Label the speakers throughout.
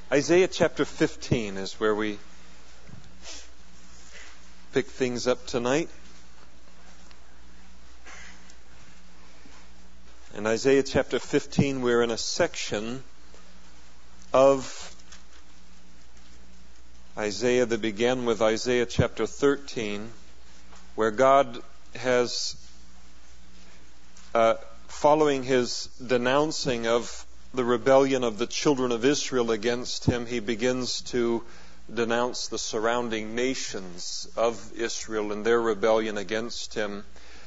Speaker 1: Isaiah chapter 15 is where we pick things up tonight. In Isaiah chapter 15, we're in a section of Isaiah that began with Isaiah chapter 13, where God has, following his denouncing of the rebellion of the children of Israel against him, he begins to denounce the surrounding nations of Israel and their rebellion against him.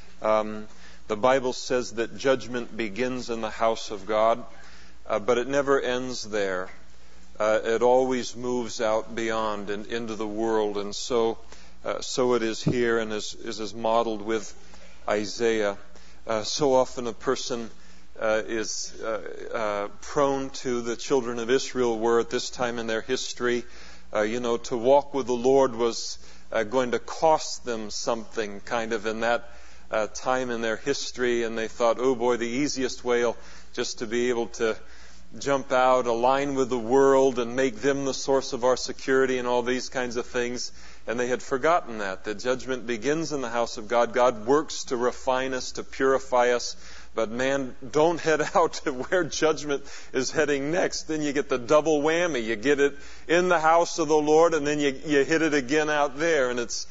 Speaker 1: The Bible says that judgment begins in the house of God, but it never ends there. It always moves out beyond and into the world, and so it is here, and is modeled with Isaiah. So often a person is prone to, the children of Israel were at this time in their history. To walk with the Lord was going to cost them something, kind of in that time in their history, and they thought, oh boy, the easiest way just to be able to jump out, align with the world, and make them the source of our security and all these kinds of things. And they had forgotten that judgment begins in the house of God. God works to refine us, to purify us. But man, don't head out to where judgment is heading next. Then you get the double whammy. You get it in the house of the Lord, and then you hit it again out there, and it's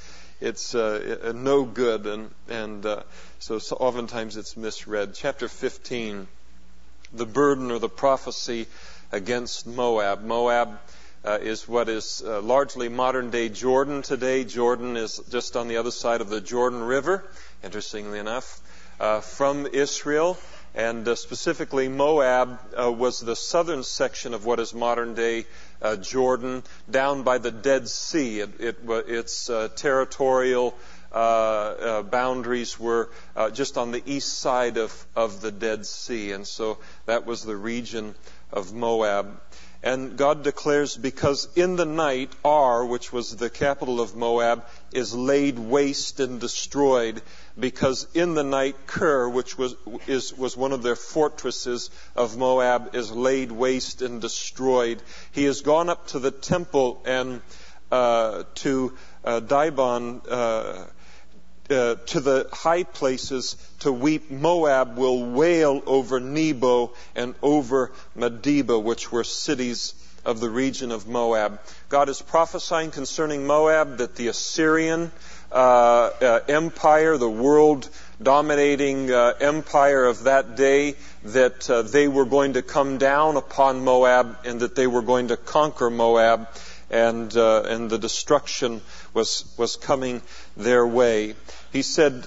Speaker 1: no good. And so oftentimes it's misread. Chapter 15, the burden or the prophecy against Moab. Moab is what is largely modern-day Jordan today. Jordan is just on the other side of the Jordan River, interestingly enough, from Israel. And specifically, Moab was the southern section of what is modern-day Jordan, down by the Dead Sea. Its territorial boundaries were just on the east side of the Dead Sea. And so that was the region of Moab. And God declares, because in the night Ar, which was the capital of Moab, is laid waste and destroyed, because in the night Kir, which was one of their fortresses of Moab, is laid waste and destroyed. He has gone up to the temple and to Dibon, to the high places to weep. Moab will wail over Nebo and over Medeba, which were cities of the region of Moab. God is prophesying concerning Moab that the Assyrian empire, the world dominating empire of that day, that they were going to come down upon Moab and that they were going to conquer Moab, and the destruction was coming their way. He said,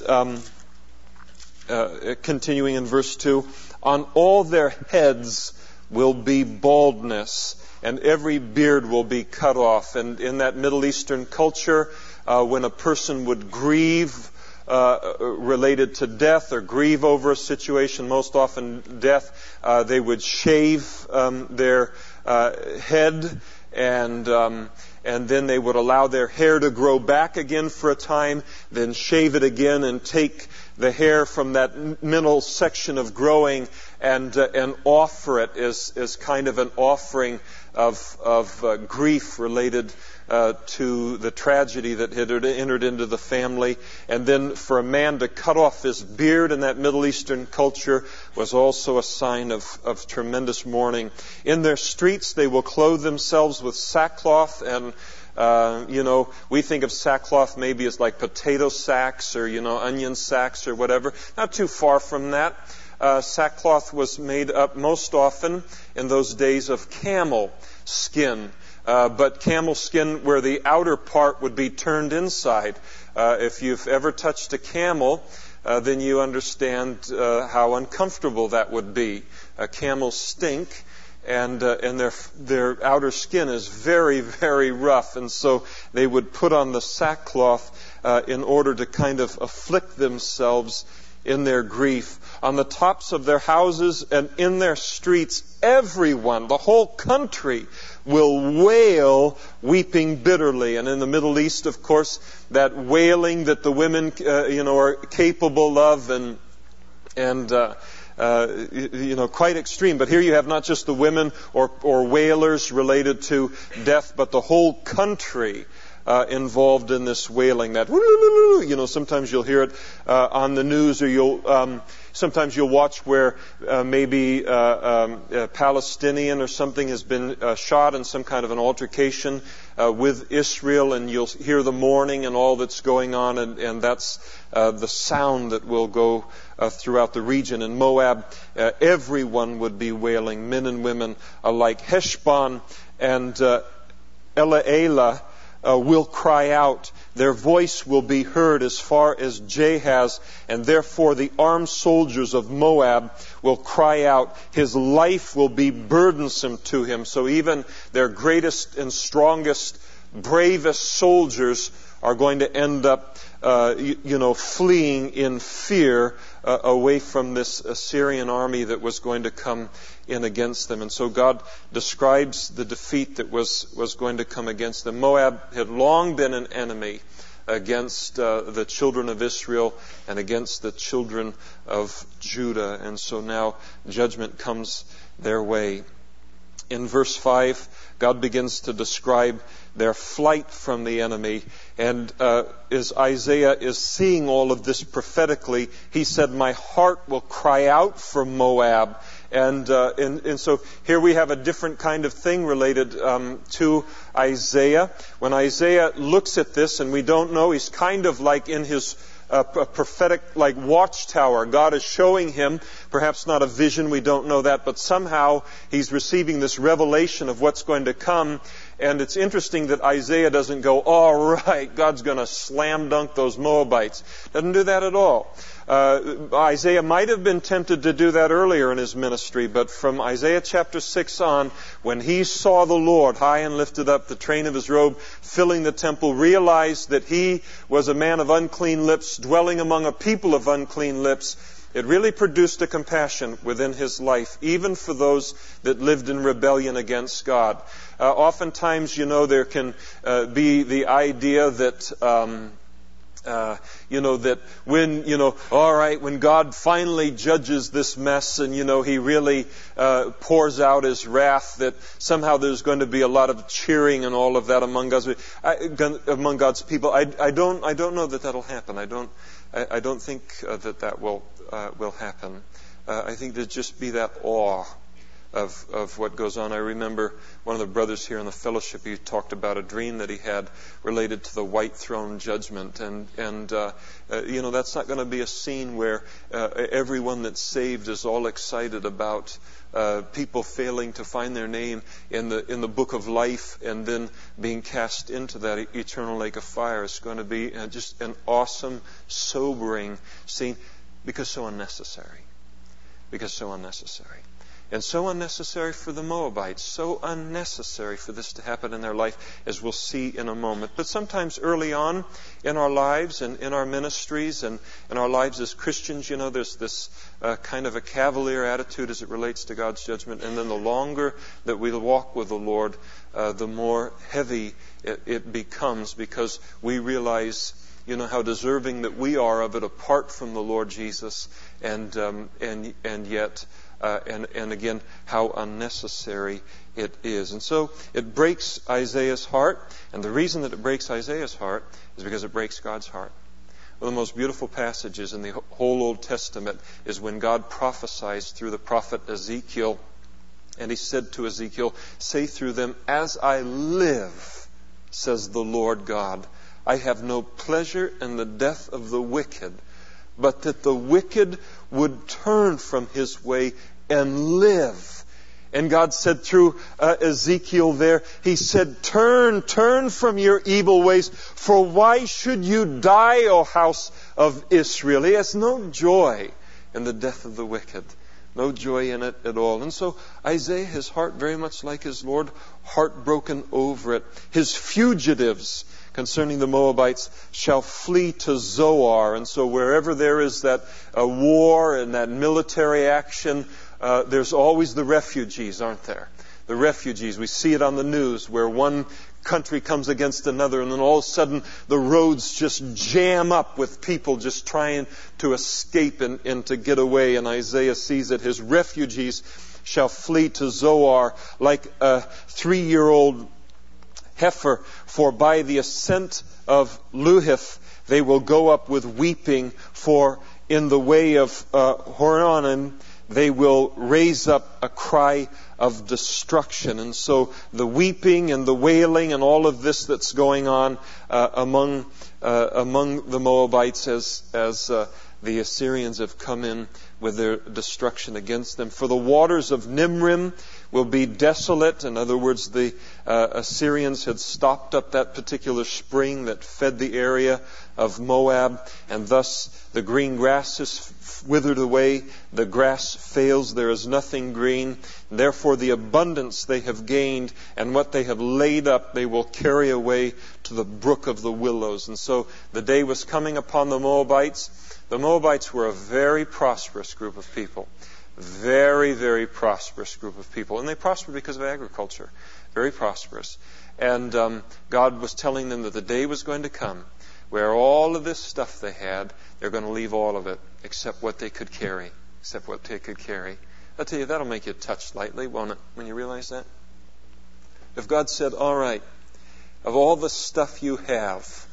Speaker 1: continuing in verse 2, on all their heads will be baldness, and every beard will be cut off. And in that Middle Eastern culture, when a person would grieve related to death or grieve over a situation, most often death, they would shave their head, and then they would allow their hair to grow back again for a time, then shave it again and take the hair from that middle section of growing and offer it as kind of an offering of grief related to the tragedy that had entered into the family. And then for a man to cut off his beard in that Middle Eastern culture was also a sign of tremendous mourning. In their streets they will clothe themselves with sackcloth, and we think of sackcloth maybe as like potato sacks or onion sacks or whatever. Not too far from that. Sackcloth was made up most often in those days of camel skin. But camel skin where the outer part would be turned inside. If you've ever touched a camel, then you understand how uncomfortable that would be. Camels stink, and their outer skin is very, very rough, and so they would put on the sackcloth in order to kind of afflict themselves in their grief. On the tops of their houses and in their streets, everyone, the whole country, will wail, weeping bitterly. And in the Middle East, of course, that wailing that the women, are capable of, and quite extreme. But here you have not just the women or wailers related to death, but the whole country involved in this wailing. That, sometimes you'll hear it on the news, or sometimes you'll watch where maybe a Palestinian or something has been shot in some kind of an altercation with Israel, and you'll hear the mourning and all that's going on, and that's the sound that will go throughout the region. In Moab, everyone would be wailing, men and women alike. Heshbon and Elealeh will cry out. Their voice will be heard as far as Jahaz, and therefore the armed soldiers of Moab will cry out. His life will be burdensome to him. So even their greatest and strongest, bravest soldiers are going to end up, fleeing in fear away from this Assyrian army that was going to come in against them. And so God describes the defeat that was going to come against them. Moab had long been an enemy against the children of Israel and against the children of Judah. And so now judgment comes their way. In verse 5, God begins to describe their flight from the enemy. And as Isaiah is seeing all of this prophetically, he said, "My heart will cry out for Moab." And so here we have a different kind of thing related to Isaiah. When Isaiah looks at this, and we don't know, he's kind of like in his prophetic watchtower. God is showing him, perhaps not a vision, we don't know that, but somehow he's receiving this revelation of what's going to come. And it's interesting that Isaiah doesn't go, "All right, God's going to slam dunk those Moabites." Doesn't do that at all. Isaiah might have been tempted to do that earlier in his ministry, but from Isaiah chapter 6 on, when he saw the Lord high and lifted up, the train of his robe filling the temple, realized that he was a man of unclean lips, dwelling among a people of unclean lips, it really produced a compassion within his life, even for those that lived in rebellion against God. Oftentimes, there can be the idea that that when God finally judges this mess and, he really pours out his wrath, that somehow there's going to be a lot of cheering and all of that among God's people. I don't know that that'll happen. I don't think that will happen. I think there'd just be that awe of what goes on. I remember one of the brothers here in the fellowship, he talked about a dream that he had related to the white throne judgment. And that's not going to be a scene where everyone that's saved is all excited about people failing to find their name in the book of life and then being cast into that eternal lake of fire. It's going to be just an awesome, sobering scene, because so unnecessary. And so unnecessary for the Moabites, so unnecessary for this to happen in their life, as we'll see in a moment. But sometimes early on in our lives and in our ministries and in our lives as Christians, there's this kind of a cavalier attitude as it relates to God's judgment. And then the longer that we walk with the Lord, the more heavy it becomes, because we realize how deserving that we are of it apart from the Lord Jesus, and yet again, how unnecessary it is. And so it breaks Isaiah's heart, and the reason that it breaks Isaiah's heart is because it breaks God's heart. One of the most beautiful passages in the whole Old Testament is when God prophesies through the prophet Ezekiel, and he said to Ezekiel, "Say through them, 'As I live, says the Lord God, I have no pleasure in the death of the wicked, but that the wicked would turn from his way and live.'" And God said through Ezekiel there, he said, turn from your evil ways, for why should you die, O house of Israel?" He has no joy in the death of the wicked. No joy in it at all. And so Isaiah, his heart very much like his Lord, heartbroken over it. His fugitives concerning the Moabites shall flee to Zoar. And so wherever there is that war and that military action, there's always the refugees, aren't there? the refugees. We see it on the news where one country comes against another, and then all of a sudden the roads just jam up with people just trying to escape and to get away. And Isaiah sees that his refugees shall flee to Zoar like a 3-year-old heifer, for by the ascent of Luhith they will go up with weeping, for in the way of Horonaim they will raise up a cry of destruction. And so the weeping and the wailing and all of this that's going on among the Moabites as the Assyrians have come in with their destruction against them. For the waters of Nimrim will be desolate. In other words, the Assyrians had stopped up that particular spring that fed the area of Moab, and thus the green grass is withered away, the grass fails, there is nothing green. Therefore the abundance they have gained and what they have laid up they will carry away to the brook of the willows. And so the day was coming upon the Moabites. The Moabites were a very prosperous group of people. Very, very prosperous group of people. And they prospered because of agriculture. Very prosperous. And God was telling them that the day was going to come where all of this stuff they had, they're going to leave all of it except what they could carry. Except what they could carry. I'll tell you, that'll make you touch lightly, won't it, when you realize that? If God said, all right, of all the stuff you have,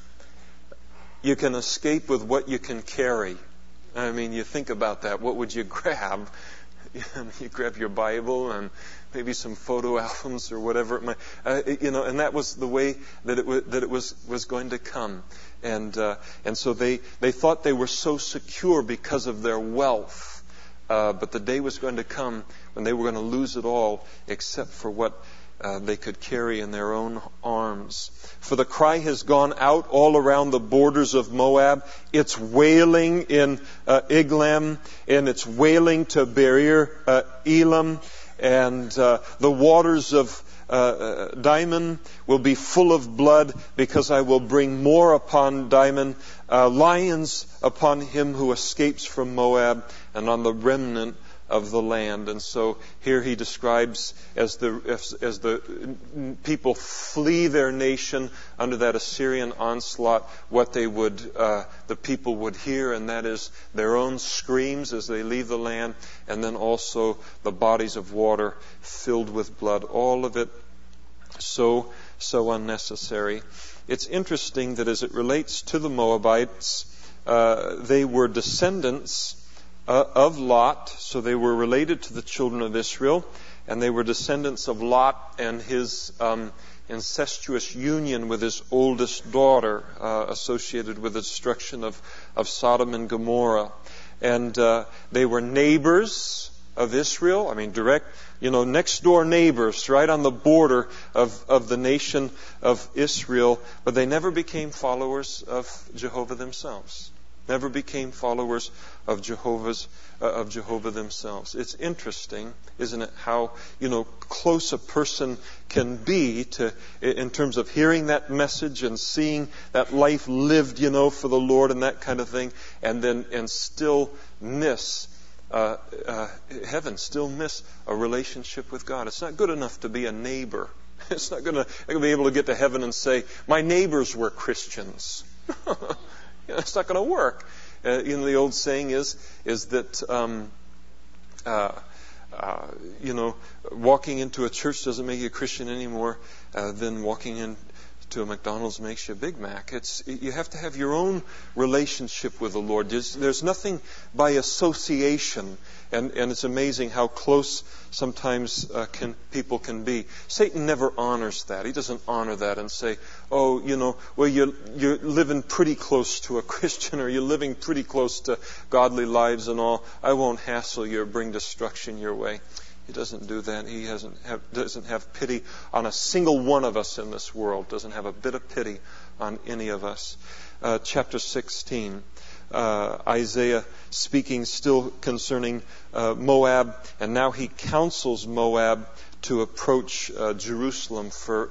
Speaker 1: you can escape with what you can carry. I mean, you think about that. What would you grab? You grab your Bible and maybe some photo albums or whatever it might. And that was the way that it was going to come. And so they thought they were so secure because of their wealth. But the day was going to come when they were going to lose it all except for what they could carry in their own arms. For the cry has gone out all around the borders of Moab. It's wailing in Iglam, and it's wailing to Beer Elam, and the waters of Dimon will be full of blood, because I will bring more upon Dimon, lions upon him who escapes from Moab, and on the remnant of the land. And so here he describes as the people flee their nation under that Assyrian onslaught, what they would the people would hear, and that is their own screams as they leave the land, and then also the bodies of water filled with blood. All of it so unnecessary. It's interesting that as it relates to the Moabites, they were descendants of Lot, so they were related to the children of Israel, and they were descendants of Lot and his incestuous union with his oldest daughter, associated with the destruction of Sodom and Gomorrah. And they were neighbors of Israel. I mean, direct, next door neighbors, right on the border of the nation of Israel. But they never became followers of Jehovah themselves. Never became followers of Jehovah themselves. It's interesting, isn't it, how close a person can be to, in terms of hearing that message and seeing that life lived, for the Lord and that kind of thing, and still miss heaven, still miss a relationship with God. It's not good enough to be a neighbor. It's not going to be able to get to heaven and say, my neighbors were Christians. It's not going to work. The old saying is that walking into a church doesn't make you a Christian anymore than walking into a McDonald's makes you a Big Mac. You have to have your own relationship with the Lord. There's nothing by association, and it's amazing how close sometimes people can be. Satan never honors that. He doesn't honor that and say, you're living pretty close to a Christian, or you're living pretty close to godly lives and all. I won't hassle you or bring destruction your way. He doesn't do that. He doesn't have pity on a single one of us in this world. Doesn't have a bit of pity on any of us. Chapter 16. Isaiah speaking still concerning Moab, and now he counsels Moab to approach Jerusalem for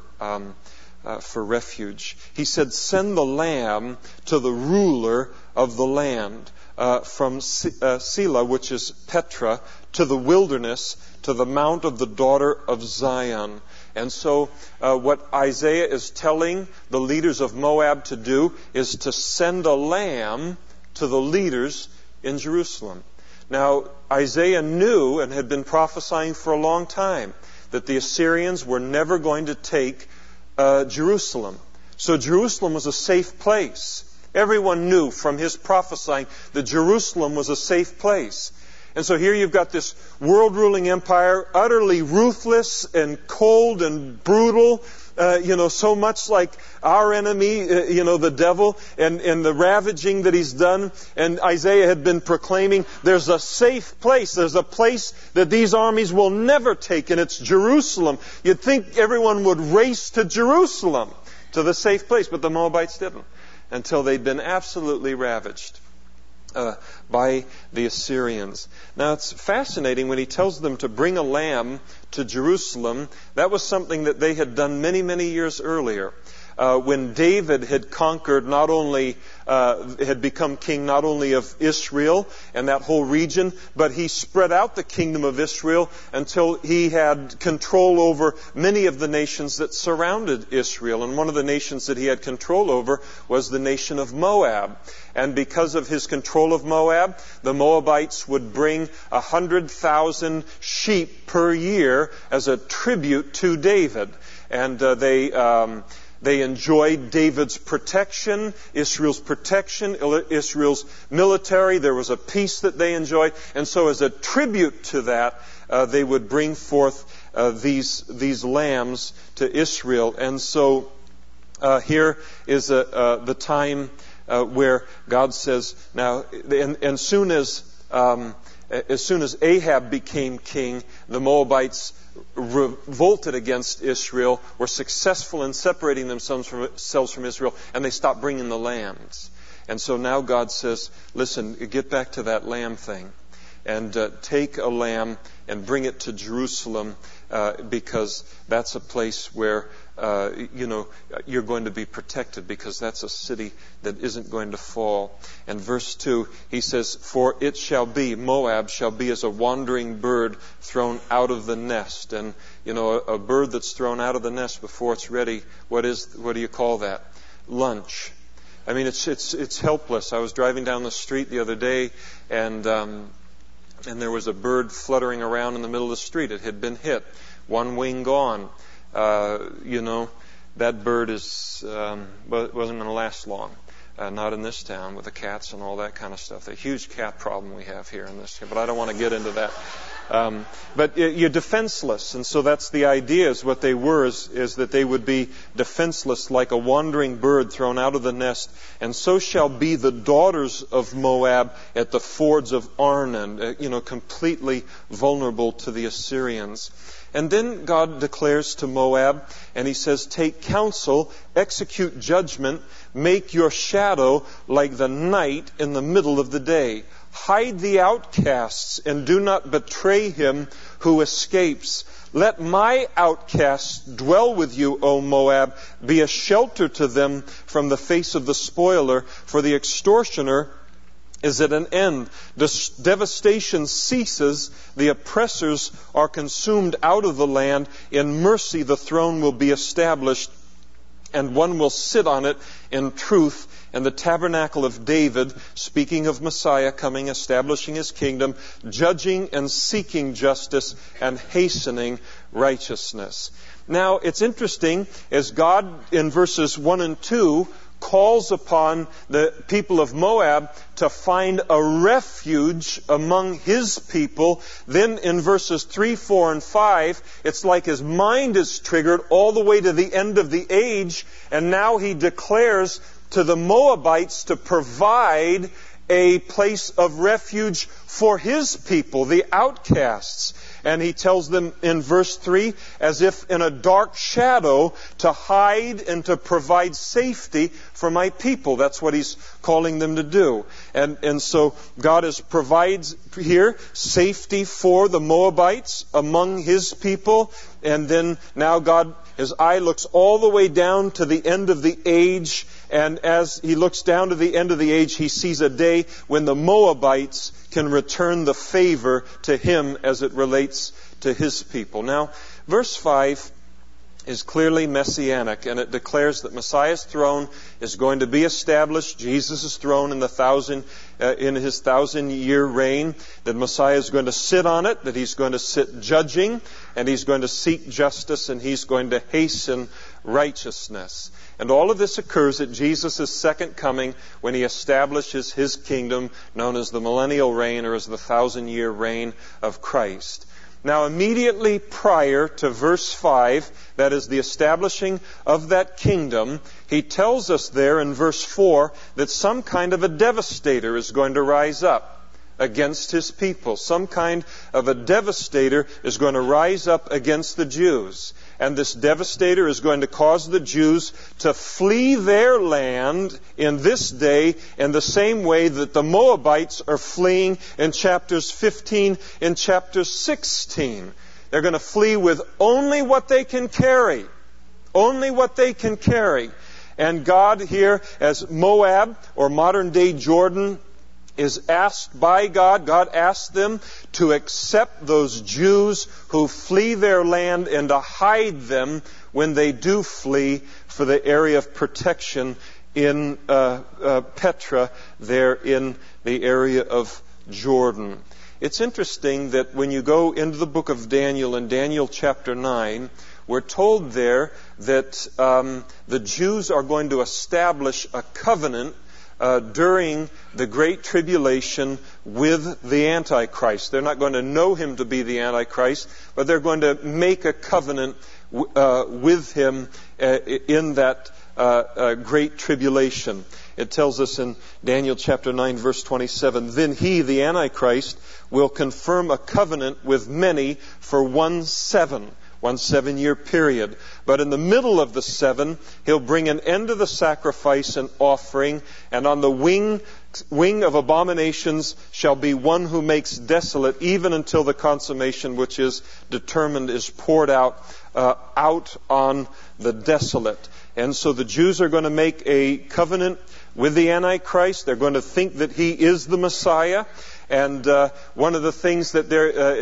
Speaker 1: refuge. He said, send the lamb to the ruler of the land. from Selah, which is Petra, to the wilderness, to the mount of the daughter of Zion. And so what Isaiah is telling the leaders of Moab to do is to send a lamb to the leaders in Jerusalem. Now, Isaiah knew and had been prophesying for a long time that the Assyrians were never going to take Jerusalem. So Jerusalem was a safe place. Everyone knew from his prophesying that Jerusalem was a safe place. And so here you've got this world-ruling empire, utterly ruthless and cold and brutal, so much like our enemy, the devil, and the ravaging that he's done. And Isaiah had been proclaiming, there's a safe place. There's a place that these armies will never take, and it's Jerusalem. You'd think everyone would race to Jerusalem, to the safe place, but the Moabites didn't, until they'd been absolutely ravaged by the Assyrians. Now, it's fascinating when he tells them to bring a lamb to Jerusalem. That was something that they had done many, many years earlier. When David had conquered had become king not only of Israel and that whole region, but he spread out the kingdom of Israel until he had control over many of the nations that surrounded Israel. And one of the nations that he had control over was the nation of Moab. And because of his control of Moab, the Moabites would bring 100,000 sheep per year as a tribute to David. And they enjoyed David's protection, Israel's military. There was a peace that they enjoyed. And so as a tribute to that, they would bring forth these lambs to Israel. And so here is the time where God says, now, and as soon as Ahab became king, the Moabites revolted against Israel, were successful in separating themselves from Israel, and they stopped bringing the lambs. And so now God says, listen, get back to that lamb thing, and take a lamb and bring it to Jerusalem, because that's a place where you're going to be protected, because that's a city that isn't going to fall. And verse 2, he says, for it shall be, Moab shall be as a wandering bird thrown out of the nest. And, a bird that's thrown out of the nest before it's ready, what do you call that? Lunch. I mean, it's helpless. I was driving down the street the other day, and there was a bird fluttering around in the middle of the street. It had been hit. One wing gone. That bird wasn't going to last long. Not in this town with the cats and all that kind of stuff. The huge cat problem we have here in this town. But I don't want to get into that. But you're defenseless. And so that's the idea, is what they were, is that they would be defenseless like a wandering bird thrown out of the nest. And so shall be the daughters of Moab at the fords of Arnon, completely vulnerable to the Assyrians. And then God declares to Moab, and he says, take counsel, execute judgment, make your shadow like the night in the middle of the day. Hide the outcasts and do not betray him who escapes. Let my outcasts dwell with you, O Moab. Be a shelter to them from the face of the spoiler, for the extortioner is at an end. The devastation ceases. The oppressors are consumed out of the land. In mercy the throne will be established, and one will sit on it in truth. And the tabernacle of David, speaking of Messiah coming, establishing his kingdom, judging and seeking justice and hastening righteousness. Now, it's interesting, as God in verses 1 and 2 calls upon the people of Moab to find a refuge among his people. Then in verses 3, 4, and 5, it's like his mind is triggered all the way to the end of the age, and now he declares to the Moabites to provide a place of refuge for his people, the outcasts. And he tells them in verse 3, as if in a dark shadow, to hide and to provide safety for my people. That's what he's calling them to do. And so God provides here safety for the Moabites among His people. And then now His eye looks all the way down to the end of the age. And as He looks down to the end of the age, He sees a day when the Moabites can return the favor to Him as it relates to His people. Now, verse 5 is clearly messianic, and it declares that Messiah's throne is going to be established, Jesus' throne in His 1,000-year reign, that Messiah is going to sit on it, that He's going to sit judging, and He's going to seek justice, and He's going to hasten righteousness. And all of this occurs at Jesus' second coming when He establishes His kingdom known as the millennial reign or as the 1,000-year reign of Christ. Now, immediately prior to verse 5, that is the establishing of that kingdom, He tells us there in verse 4 that some kind of a devastator is going to rise up against His people. Some kind of a devastator is going to rise up against the Jews. And this devastator is going to cause the Jews to flee their land in this day in the same way that the Moabites are fleeing in chapters 15 and chapter 16. They're going to flee with only what they can carry. Only what they can carry. And God here, as Moab, or modern-day Jordan, is asked by God asked them to accept those Jews who flee their land and to hide them when they do flee for the area of protection in Petra, there in the area of Jordan. It's interesting that when you go into the book of Daniel, in Daniel chapter 9, we're told there that the Jews are going to establish a covenant during the Great Tribulation with the Antichrist. They're not going to know him to be the Antichrist, but they're going to make a covenant with him in that Great Tribulation. It tells us in Daniel chapter 9 verse 27, "Then he, the Antichrist, will confirm a covenant with many for 1 7-year period. But in the middle of the 7, he'll bring an end to the sacrifice and offering, and on the wing of abominations shall be one who makes desolate, even until the consummation which is determined is poured out on the desolate." And so the Jews are going to make a covenant with the Antichrist. They're going to think that he is the Messiah. And one of the things that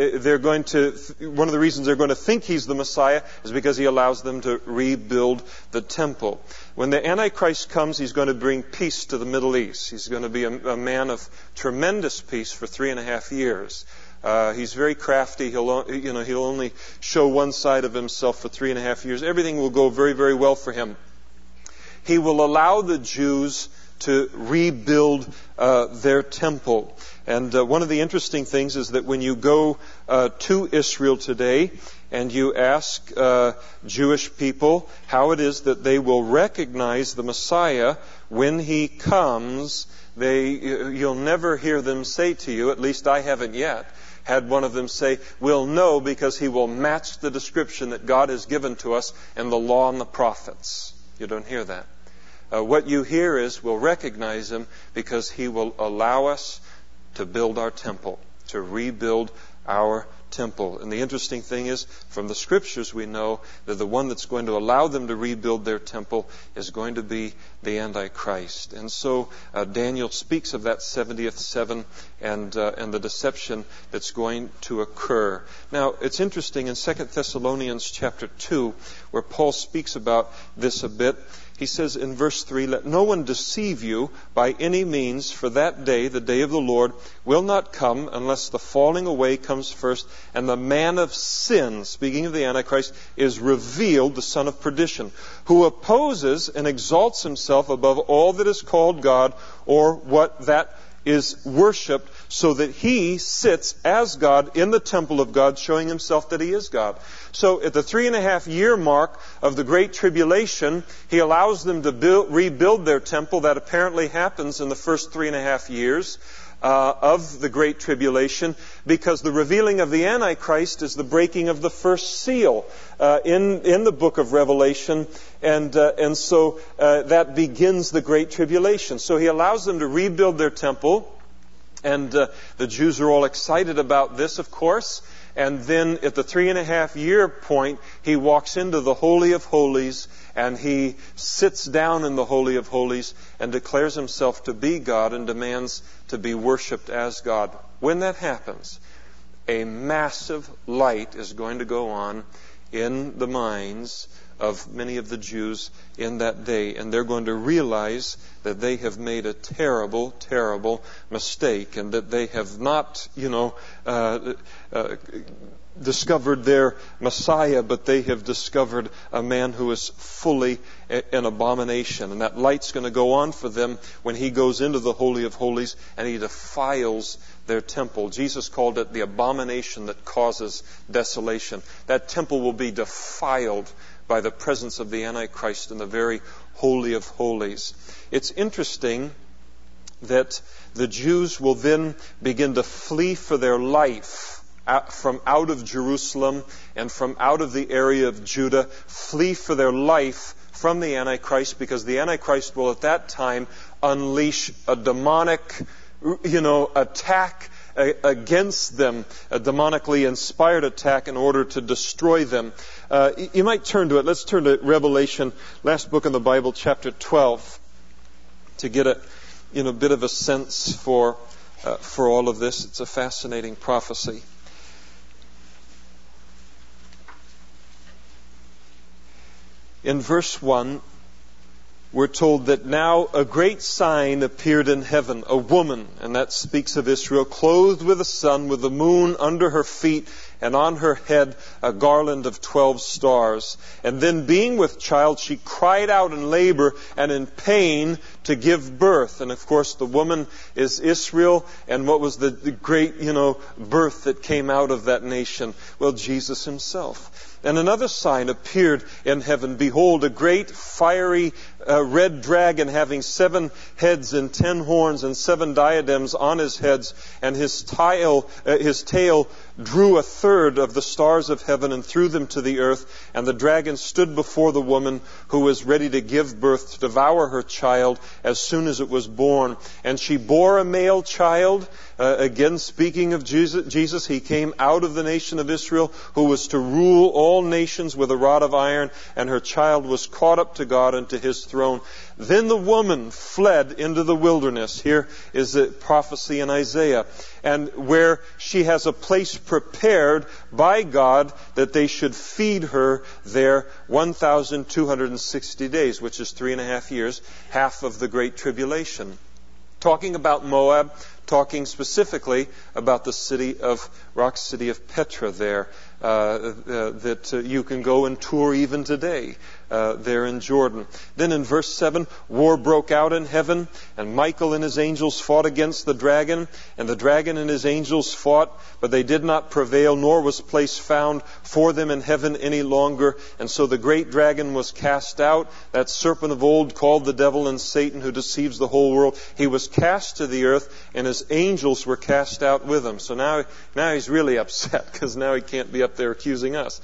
Speaker 1: one of the reasons they're going to think he's the Messiah is because he allows them to rebuild the temple. When the Antichrist comes, he's going to bring peace to the Middle East. He's going to be a man of tremendous peace for 3.5 years. He's very crafty. He'll only show one side of himself for 3.5 years. Everything will go very, very well for him. He will allow the Jews to rebuild their temple. And one of the interesting things is that when you go to Israel today and you ask Jewish people how it is that they will recognize the Messiah when he comes, you'll never hear them say to you, at least I haven't yet, had one of them say, "We'll know because he will match the description that God has given to us in the law and the prophets." You don't hear that. What you hear is, we'll recognize him because he will allow us to build our temple, to rebuild our temple. And the interesting thing is, from the Scriptures we know that the one that's going to allow them to rebuild their temple is going to be the Antichrist. And so Daniel speaks of that 70th 7 and the deception that's going to occur. Now, it's interesting in 2 Thessalonians chapter 2, where Paul speaks about this a bit. He says in verse 3, "Let no one deceive you by any means, for that day, the day of the Lord, will not come unless the falling away comes first, and the man of sin," speaking of the Antichrist, "is revealed, the son of perdition, who opposes and exalts himself above all that is called God, or what that is worshipped, so that he sits as God in the temple of God, showing himself that he is God." So at the 3.5-year mark of the Great Tribulation, he allows them to rebuild their temple. That apparently happens in the first 3.5 years. of the Great Tribulation, because the revealing of the Antichrist is the breaking of the first seal in the book of Revelation, and so that begins the Great Tribulation. So he allows them to rebuild their temple, and the Jews are all excited about this, of course. And then at the 3.5-year point, he walks into the Holy of Holies, and he sits down in the Holy of Holies and declares himself to be God and demands to be worshipped as God. When that happens, a massive light is going to go on in the minds of many of the Jews in that day, and they're going to realize that they have made a terrible, terrible mistake, and that they have not, discovered their Messiah, but they have discovered a man who is fully an abomination. And that light's going to go on for them when he goes into the Holy of Holies and he defiles their temple. Jesus called it the abomination that causes desolation. That temple will be defiled by the presence of the Antichrist in the very Holy of Holies. It's interesting that the Jews will then begin to flee for their life from out of Jerusalem and from out of the area of Judah, flee for their life from the Antichrist, because the Antichrist will at that time unleash a demonic, attack against them, a demonically inspired attack in order to destroy them. You might turn to it. Let's turn to Revelation, last book in the Bible, chapter 12, to get a bit of a sense for all of this. It's a fascinating prophecy. In verse 1, we're told that now a great sign appeared in heaven, a woman, and that speaks of Israel, clothed with the sun, with the moon under her feet, and on her head a garland of 12 stars. And then being with child, she cried out in labor and in pain to give birth. And of course the woman is Israel, and what was the great, birth that came out of that nation? Well, Jesus himself. And another sign appeared in heaven. Behold, a great fiery red dragon having 7 heads and 10 horns and 7 diadems on his heads, and his tail drew 1/3 of the stars of heaven and threw them to the earth. And the dragon stood before the woman who was ready to give birth, to devour her child as soon as it was born. And she bore a male child. Again, speaking of Jesus, he came out of the nation of Israel, who was to rule all nations with a rod of iron, and her child was caught up to God and to his throne. Then the woman fled into the wilderness. Here is a prophecy in Isaiah, and where she has a place prepared by God that they should feed her there 1,260 days, which is 3.5 years, half of the Great Tribulation. Talking about Moab, talking specifically about the rock city of Petra there, that you can go and tour even today there in Jordan. Then in verse 7, war broke out in heaven, and Michael and his angels fought against the dragon, and the dragon and his angels fought, but they did not prevail, nor was place found for them in heaven any longer. And so the great dragon was cast out, that serpent of old called the devil and Satan, who deceives the whole world. He was cast to the earth, and his angels were cast out with him. So now he's really upset, because now he can't be up there accusing us.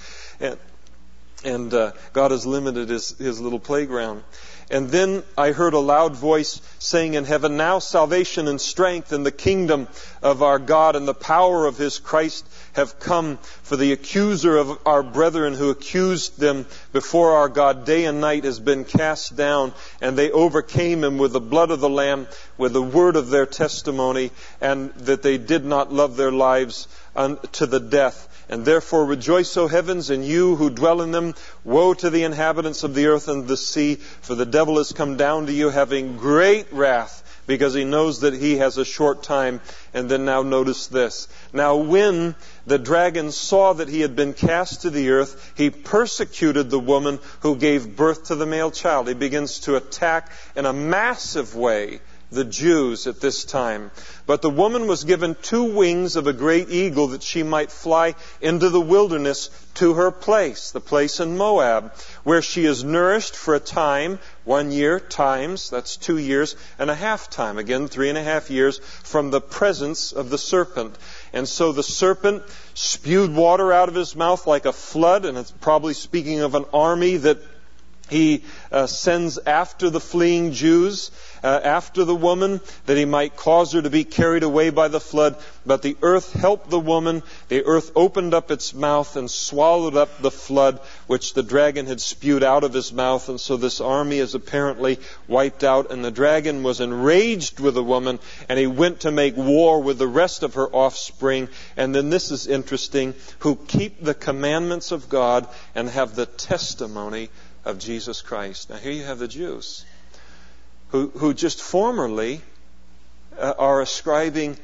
Speaker 1: And God has limited his little playground. And then I heard a loud voice saying in heaven, now salvation and strength and the kingdom of our God and the power of his Christ have come. For the accuser of our brethren who accused them before our God day and night has been cast down, and they overcame him with the blood of the Lamb, with the word of their testimony, and that they did not love their lives unto the death. And therefore rejoice, O heavens, and you who dwell in them. Woe to the inhabitants of the earth and the sea, for the devil has come down to you having great wrath, because he knows that he has a short time. And then now notice this. Now when the dragon saw that he had been cast to the earth, he persecuted the woman who gave birth to the male child. He begins to attack in a massive way the Jews at this time. But the woman was given 2 wings of a great eagle that she might fly into the wilderness to her place, the place in Moab, where she is nourished for a time, 1 year times, that's 2 years and a half time, again 3.5 years, from the presence of the serpent. And so the serpent spewed water out of his mouth like a flood, and it's probably speaking of an army that he sends after the fleeing Jews, after the woman, that he might cause her to be carried away by the flood. But the earth helped the woman. The earth opened up its mouth and swallowed up the flood which the dragon had spewed out of his mouth. And so this army is apparently wiped out. And the dragon was enraged with the woman, and he went to make war with the rest of her offspring. And then this is interesting, who keep the commandments of God and have the testimony of Jesus Christ. Now here you have the Jews who just formerly are ascribing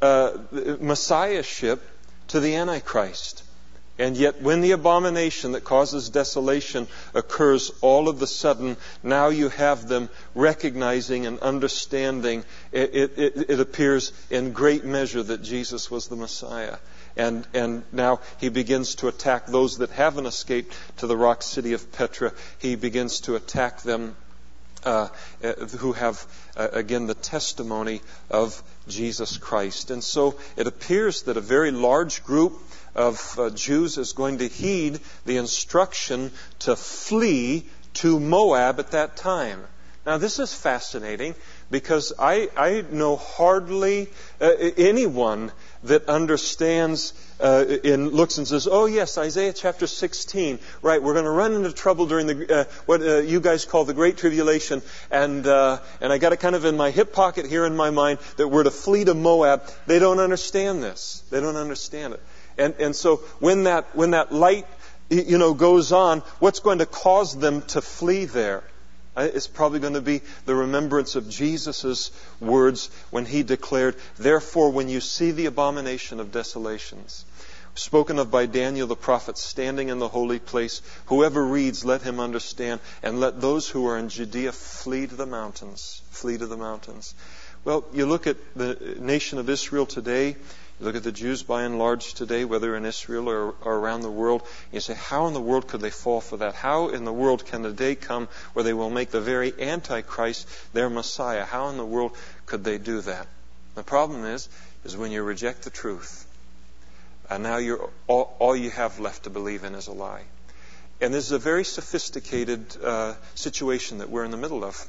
Speaker 1: messiahship to the Antichrist. And yet when the abomination that causes desolation occurs, all of a sudden now you have them recognizing and understanding, it appears in great measure that Jesus was the Messiah. And now he begins to attack those that haven't escaped to the rock city of Petra. He begins to attack them who have, again, the testimony of Jesus Christ. And so it appears that a very large group of Jews is going to heed the instruction to flee to Moab at that time. Now this is fascinating, because I know hardly anyone that understands and looks and says, oh yes, Isaiah chapter 16, right, we're going to run into trouble during the what you guys call the Great Tribulation, and I got it kind of in my hip pocket here in my mind that we're to flee to Moab. They don't understand this. They don't understand it. And so when that light goes on, what's going to cause them to flee there? It's probably going to be the remembrance of Jesus' words when he declared, therefore when you see the abomination of desolations, spoken of by Daniel the prophet, standing in the holy place, whoever reads, let him understand, and let those who are in Judea flee to the mountains. Flee to the mountains. Well, you look at the nation of Israel today, you look at the Jews by and large today, whether in Israel or around the world, you say, how in the world could they fall for that? How in the world can the day come where they will make the very Antichrist their Messiah? How in the world could they do that? The problem is when you reject the truth, and now all you have left to believe in is a lie. And this is a very sophisticated situation that we're in the middle of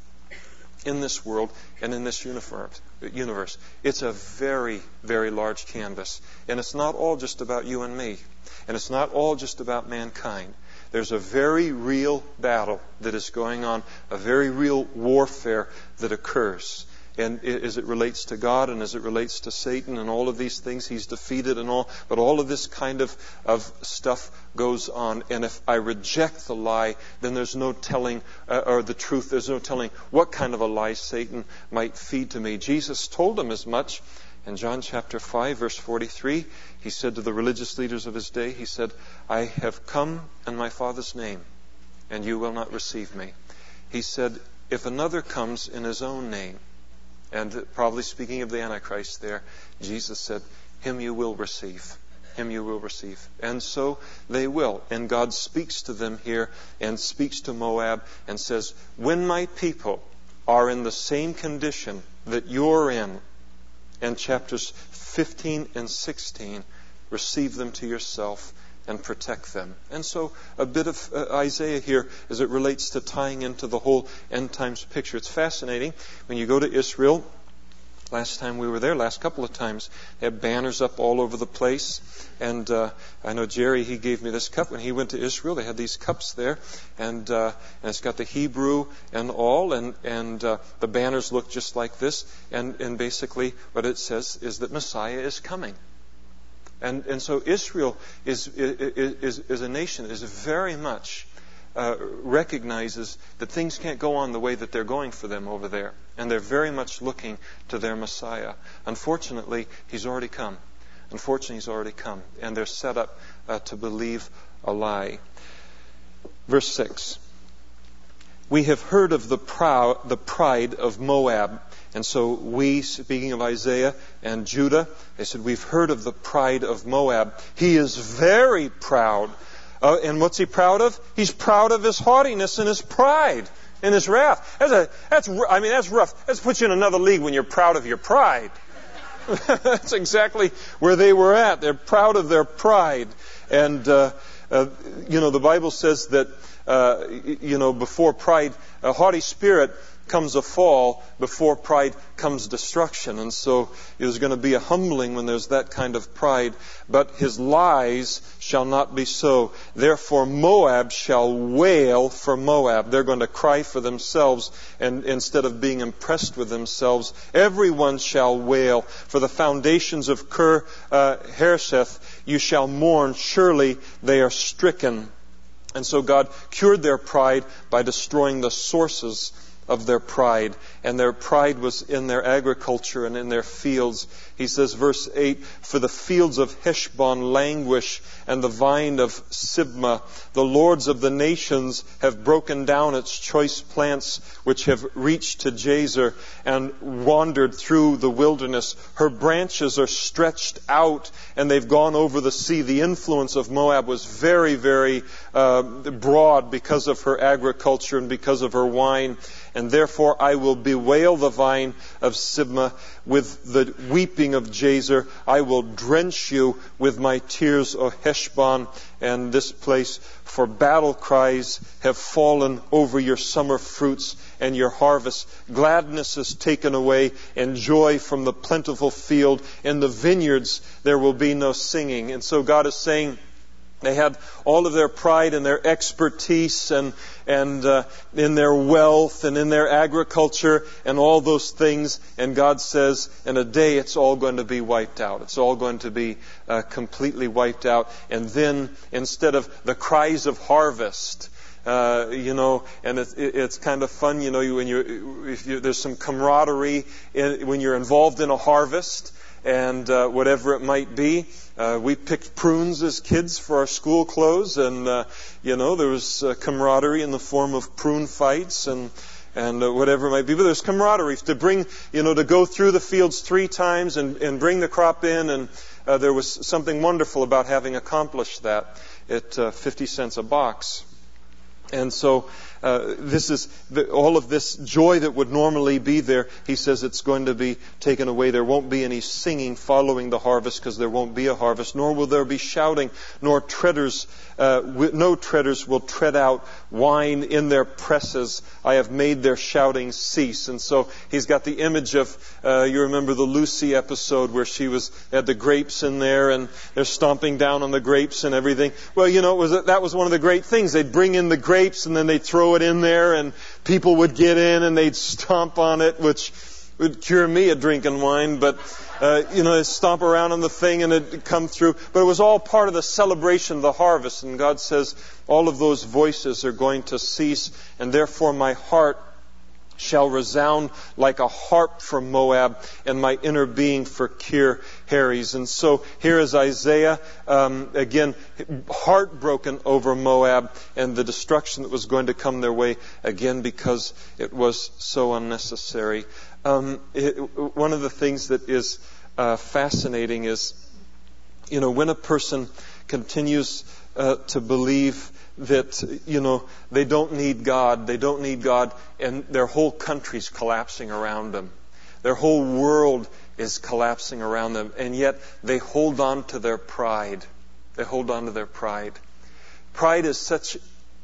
Speaker 1: in this world and in this universe. It's a very, very large canvas. And it's not all just about you and me. And it's not all just about mankind. There's a very real battle that is going on, a very real warfare that occurs. And as it relates to God and as it relates to Satan and all of these things, he's defeated and all. But all of this kind of stuff goes on. And if I reject the lie, then there's no telling, or the truth, there's no telling what kind of a lie Satan might feed to me. Jesus told him as much in John chapter 5, verse 43. He said to the religious leaders of his day, he said, I have come in my Father's name, and you will not receive me. He said, if another comes in his own name, and probably speaking of the Antichrist there, Jesus said, him you will receive. Him you will receive. And so they will. And God speaks to them here and speaks to Moab and says, when my people are in the same condition that you're in chapters 15 and 16, receive them to yourself and protect them. And so a bit of Isaiah here as it relates to tying into the whole end times picture. It's fascinating. When you go to Israel, last time we were there, last couple of times, they have banners up all over the place. And I know Jerry, he gave me this cup when he went to Israel. They had these cups there, and it's got the Hebrew and all, and the banners look just like this. And basically what it says is that Messiah is coming. And so Israel is a nation, is very much recognizes that things can't go on the way that they're going for them over there. And they're very much looking to their Messiah. Unfortunately, he's already come. And they're set up to believe a lie. Verse 6. We have heard of the pride of Moab, And so we, speaking of Isaiah and Judah, they said, we've heard of the pride of Moab. He is very proud. And what's he proud of? He's proud of his haughtiness and his pride and his wrath. That's rough. That puts you in another league when you're proud of your pride. That's exactly where they were at. They're proud of their pride. And, the Bible says that, before pride, a haughty spirit comes a fall, before pride comes destruction. And so there's going to be a humbling when there's that kind of pride. But his lies shall not be so. Therefore Moab shall wail for Moab. They're going to cry for themselves, and instead of being impressed with themselves, everyone shall wail. For the foundations of Kir Hareseth you shall mourn. Surely they are stricken. And so God cured their pride by destroying the sources of their pride. And their pride was in their agriculture and in their fields. He says, verse 8, for the fields of Heshbon languish, and the vine of Sibmah. The lords of the nations have broken down its choice plants, which have reached to Jazer and wandered through the wilderness. Her branches are stretched out, and they've gone over the sea. The influence of Moab was very, very broad because of her agriculture and because of her wine. And therefore I will bewail the vine of Sibmah with the weeping of Jazer. I will drench you with my tears, O Heshbon, and this place. For battle cries have fallen over your summer fruits and your harvest. Gladness is taken away, and joy from the plentiful field. In the vineyards there will be no singing. And so God is saying, they had all of their pride and their expertise and in their wealth and in their agriculture and all those things. And God says, in a day it's all going to be wiped out. It's all going to be completely wiped out. And then instead of the cries of harvest, and it's kind of fun, there's some camaraderie when you're involved in a harvest. And whatever it might be, we picked prunes as kids for our school clothes, and there was camaraderie in the form of prune fights and whatever it might be. But there's camaraderie to bring, to go through the fields 3 times and bring the crop in, and there was something wonderful about having accomplished that at 50 cents a box. And so this is all of this joy that would normally be there. He says it's going to be taken away. There won't be any singing following the harvest, because there won't be a harvest. Nor will there be shouting, nor treaders. No treaders will tread out wine in their presses. I have made their shouting cease. And so he's got the image of, you remember the Lucy episode where she had the grapes in there, and they're stomping down on the grapes and everything. Well, that was one of the great things. They'd bring in the grapes, and then they'd throw it in there, and people would get in and they'd stomp on it, which would cure me of drinking wine, but they'd stomp around on the thing and it'd come through. But it was all part of the celebration of the harvest. And God says all of those voices are going to cease, and therefore my heart shall resound like a harp for Moab, and my inner being for Kir Hares. And so here is Isaiah, again, heartbroken over Moab and the destruction that was going to come their way, again, because it was so unnecessary. One of the things that is fascinating is, when a person continues to believe that, they don't need God, and their whole country's collapsing around them. Their whole world is collapsing around them, and yet they hold on to their pride. They hold on to their pride. Pride is such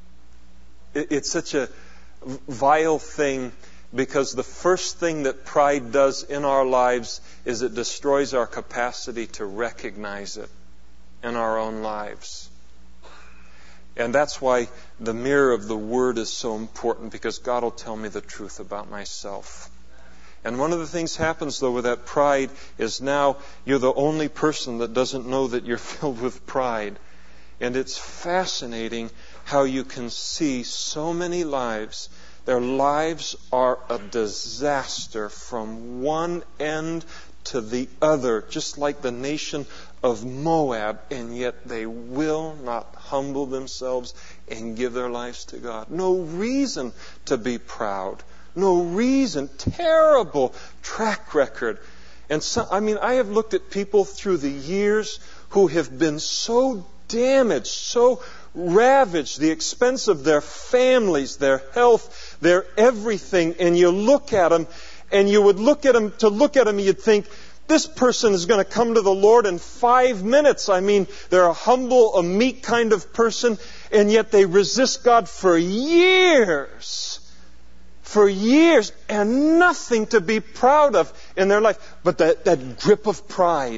Speaker 1: a vile thing, because the first thing that pride does in our lives is it destroys our capacity to recognize it in our own lives. And that's why the mirror of the Word is so important, because God will tell me the truth about myself. And one of the things happens, though, with that pride is now you're the only person that doesn't know that you're filled with pride. And it's fascinating how you can see so many lives. Their lives are a disaster from one end to the other, just like the nation of Moab, and yet they will not humble themselves and give their lives to God. No reason to be proud. no reason. Terrible track record. And so, I have looked at people through the years who have been so damaged, so ravaged, the expense of their families, their health, their everything, and you look at them, and you would look at them, you'd think, this person is going to come to the Lord in 5 minutes. They're a humble, a meek kind of person, and yet they resist God for years. For years, and nothing to be proud of in their life. But that grip of pride,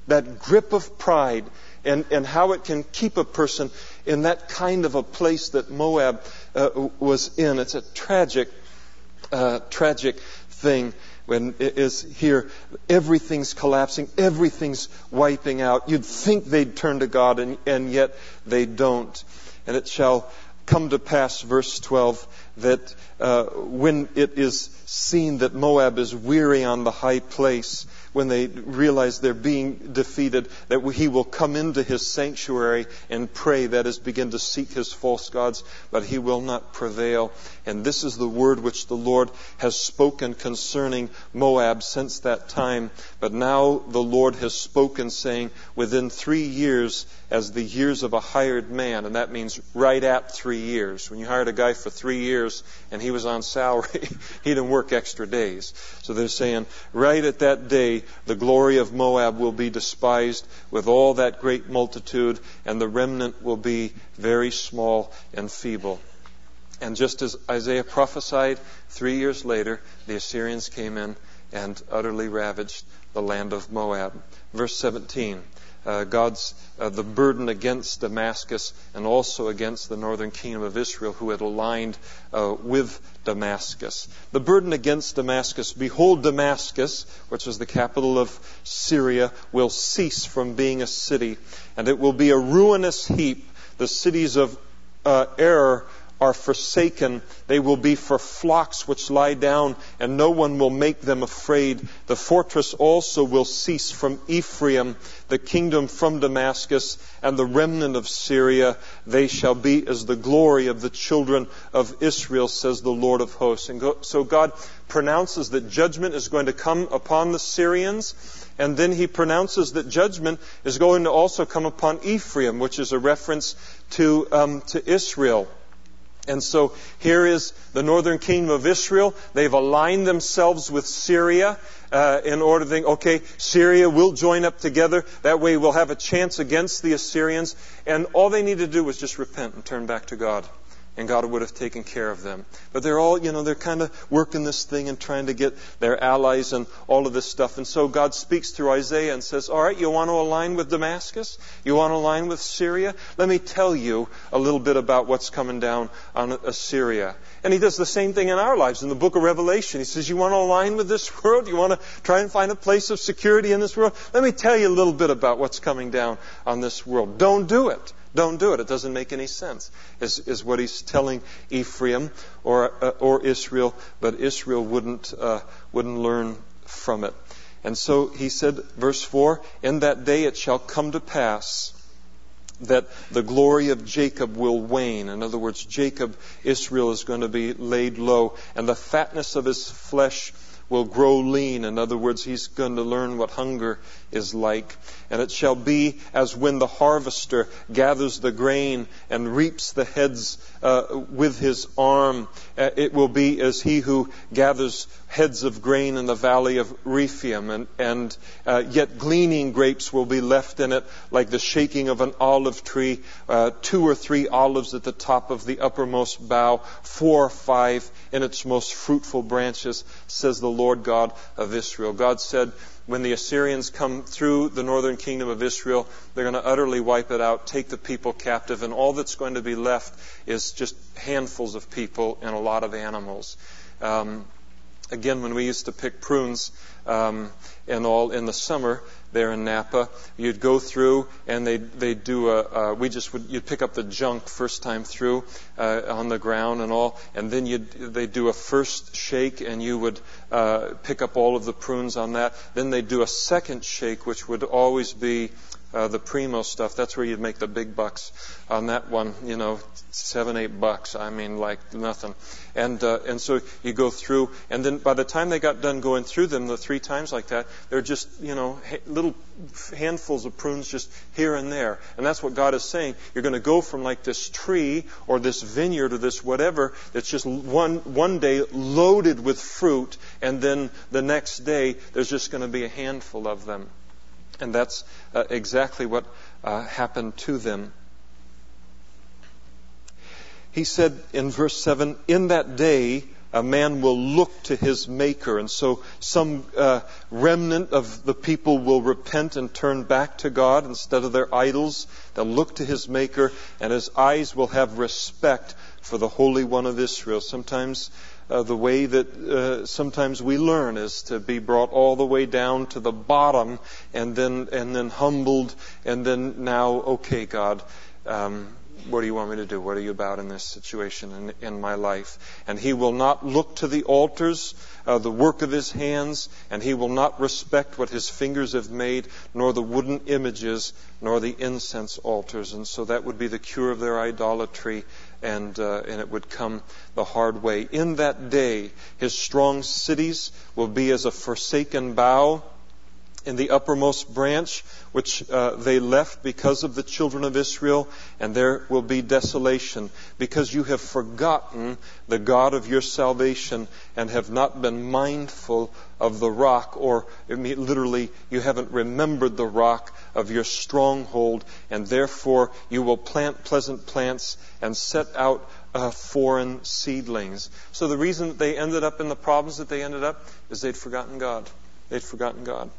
Speaker 1: and how it can keep a person in that kind of a place that Moab was in. It's a tragic thing when it is here. Everything's collapsing, everything's wiping out. You'd think they'd turn to God, and yet they don't. And it shall come to pass, verse 12, that when it is seen that Moab is weary on the high place, when they realize they're being defeated, that he will come into his sanctuary and pray, that is, begin to seek his false gods, but he will not prevail. And this is the word which the Lord has spoken concerning Moab since that time. But now the Lord has spoken, saying, within 3 years, as the years of a hired man, and that means right at 3 years. When you hired a guy for 3 years and he was on salary, he didn't work extra days. So they're saying, right at that day, the glory of Moab will be despised with all that great multitude, and the remnant will be very small and feeble. And just as Isaiah prophesied, 3 years later, the Assyrians came in and utterly ravaged the land of Moab. Verse 17. God's the burden against Damascus and also against the northern kingdom of Israel, who had aligned with Damascus. The burden against Damascus. Behold, Damascus, which is the capital of Syria, will cease from being a city, and it will be a ruinous heap. The cities of error are forsaken. They will be for flocks which lie down, and no one will make them afraid. The fortress also will cease from Ephraim, the kingdom from Damascus, and the remnant of Syria. They shall be as the glory of the children of Israel, says the Lord of hosts. And so God pronounces that judgment is going to come upon the Syrians, and then he pronounces that judgment is going to also come upon Ephraim, which is a reference to Israel. And so here is the northern kingdom of Israel. They've aligned themselves with Syria in order to think, okay, Syria will join up together. That way we'll have a chance against the Assyrians. And all they need to do was just repent and turn back to God. And God would have taken care of them. But they're all, they're kind of working this thing and trying to get their allies and all of this stuff. And so God speaks through Isaiah and says, all right, you want to align with Damascus? You want to align with Syria? Let me tell you a little bit about what's coming down on Assyria. And he does the same thing in our lives. In the book of Revelation, he says, you want to align with this world? You want to try and find a place of security in this world? Let me tell you a little bit about what's coming down on this world. Don't do it. Don't do it. It doesn't make any sense, is what he's telling Ephraim or Israel, but Israel wouldn't learn from it. And so he said, verse 4, in that day it shall come to pass that the glory of Jacob will wane. In other words, Israel is going to be laid low, and the fatness of his flesh will grow lean. In other words, he's going to learn what hunger is like. And it shall be as when the harvester gathers the grain and reaps the heads with his arm. It will be as he who gathers heads of grain in the valley of Rephaim. And yet gleaning grapes will be left in it, like the shaking of an olive tree. 2 or 3 olives at the top of the uppermost bough, 4 or 5 in its most fruitful branches, says the Lord God of Israel. God said, when the Assyrians come through the northern kingdom of Israel, they're going to utterly wipe it out, take the people captive, and all that's going to be left is just handfuls of people and a lot of animals. Again, when we used to pick prunes and all in the summer there in Napa, you'd go through and they'd do you'd pick up the junk first time through on the ground and all, and then they'd do a first shake and you would pick up all of the prunes on that. Then they'd do a second shake, which would always be the primo stuff, that's where you'd make the big bucks on that one, $7, $8. I mean, like nothing. And so you go through, and then by the time they got done going through them the 3 times like that, they're just, little handfuls of prunes just here and there. And that's what God is saying. You're going to go from like this tree or this vineyard or this whatever that's just one day loaded with fruit, and then the next day there's just going to be a handful of them. And that's exactly what happened to them. He said in verse 7, in that day a man will look to his Maker. And so some remnant of the people will repent and turn back to God instead of their idols. They'll look to his Maker, and his eyes will have respect for the Holy One of Israel. Sometimes the way that sometimes we learn is to be brought all the way down to the bottom, and then humbled, and then now, okay, God, what do you want me to do? What are you about in this situation in my life? And he will not look to the altars, the work of his hands, and he will not respect what his fingers have made, nor the wooden images, nor the incense altars. And so that would be the cure of their idolatry, and it would come the hard way. In that day, his strong cities will be as a forsaken bough in the uppermost branch, which they left because of the children of Israel, and there will be desolation, because you have forgotten the God of your salvation and have not been mindful of the rock, or literally, you haven't remembered the rock of your stronghold, and therefore you will plant pleasant plants and set out foreign seedlings. So the reason that they ended up in the problems that they ended up is they'd forgotten God. They'd forgotten God.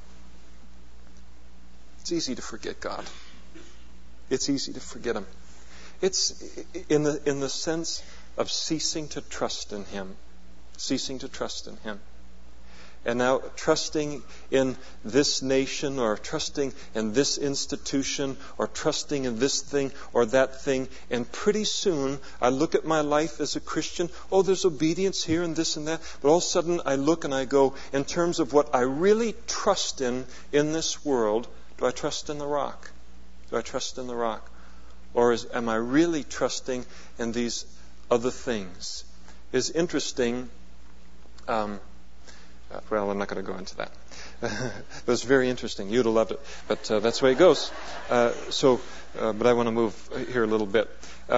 Speaker 1: It's easy to forget God. It's easy to forget Him. It's in the sense of ceasing to trust in Him. Ceasing to trust in Him. And now trusting in this nation, or trusting in this institution, or trusting in this thing or that thing. And pretty soon I look at my life as a Christian. Oh, there's obedience here and this and that. But all of a sudden I look and I go, in terms of what I really trust in this world, do I trust in the rock? Do I trust in the rock? Or am I really trusting in these other things? It's interesting. Well, I'm not going to go into that. It was very interesting. You'd have loved it. But that's the way it goes. But I want to move here a little bit.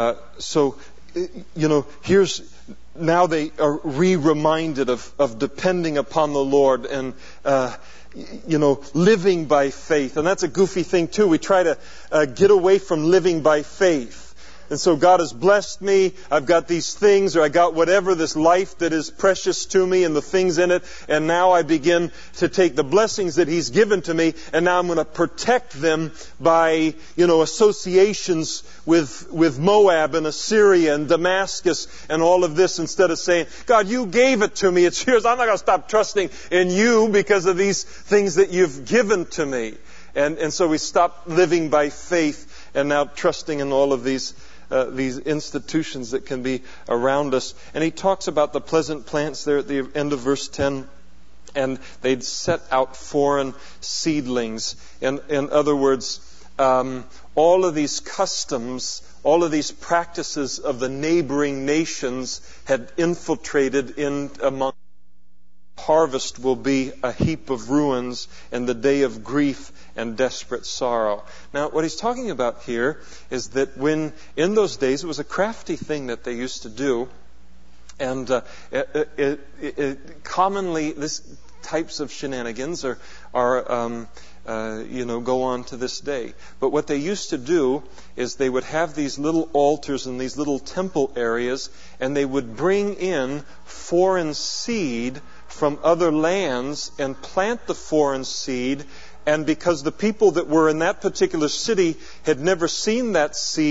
Speaker 1: Here's... Now they are reminded of depending upon the Lord and, living by faith. And that's a goofy thing too. We try to get away from living by faith. And so God has blessed me. I've got these things, or I got whatever, this life that is precious to me and the things in it. And now I begin to take the blessings that He's given to me, and now I'm going to protect them by, associations with Moab and Assyria and Damascus and all of this, instead of saying, God, you gave it to me. It's yours. I'm not going to stop trusting in you because of these things that you've given to me. And so we stop living by faith and now trusting in all of these institutions that can be around us. And he talks about the pleasant plants there at the end of verse 10. And they'd set out foreign seedlings. In other words, all of these customs, all of these practices of the neighboring nations had infiltrated in among. Harvest will be a heap of ruins and the day of grief and desperate sorrow. Now, what he's talking about here is that when, in those days, it was a crafty thing that they used to do. And commonly, these types of shenanigans go on to this day. But what they used to do is they would have these little altars and these little temple areas, and they would bring in foreign seed from other lands and plant the foreign seed. And because the people that were in that particular city had never seen that seed,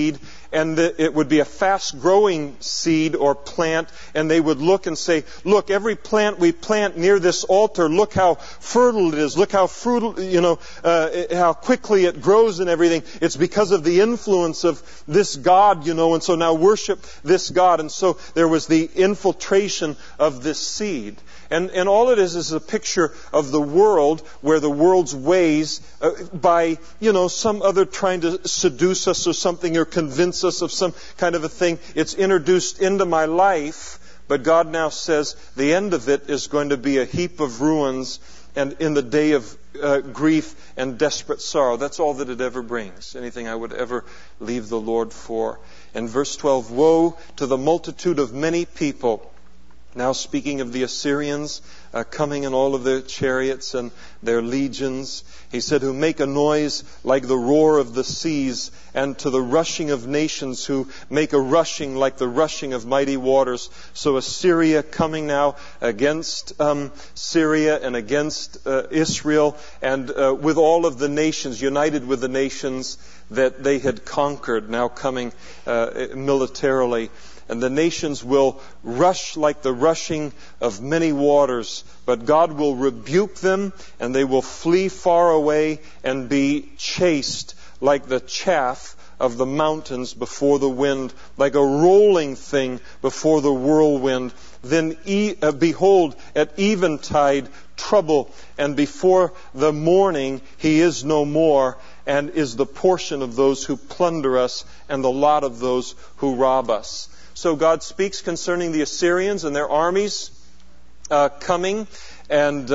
Speaker 1: and it would be a fast-growing seed or plant, and they would look and say, look, every plant we plant near this altar, look how fertile it is, look how fruitful, how quickly it grows and everything. It's because of the influence of this God, and so now worship this God. And so there was the infiltration of this seed. And all it is a picture of the world, where the world's ways, by, some other trying to seduce us or something, or convince us of some kind of a thing, it's introduced into my life. But God now says the end of it is going to be a heap of ruins, and in the day of grief and desperate sorrow. That's all that it ever brings. Anything I would ever leave the Lord for. And verse 12, woe to the multitude of many people. Now speaking of the Assyrians coming in all of their chariots and their legions, he said, who make a noise like the roar of the seas, and to the rushing of nations, who make a rushing like the rushing of mighty waters. So Assyria coming now against Syria and against Israel, and with all of the nations, united with the nations that they had conquered, now coming militarily. And the nations will rush like the rushing of many waters, but God will rebuke them, and they will flee far away and be chased like the chaff of the mountains before the wind, like a rolling thing before the whirlwind. Then behold, at eventide trouble, and before the morning he is no more, and is the portion of those who plunder us, and the lot of those who rob us. So God speaks concerning the Assyrians and their armies coming, and